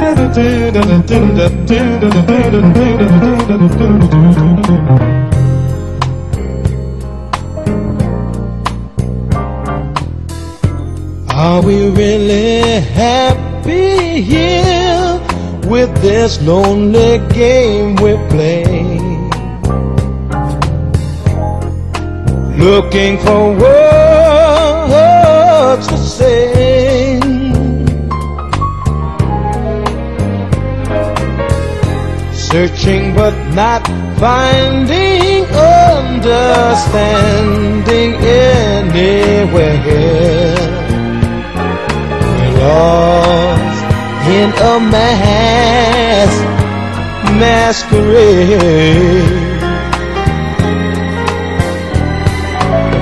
Are we really happy here with this lonely game we play? Looking for words to say, searching but not finding understanding anywhere. We're lost in a masquerade.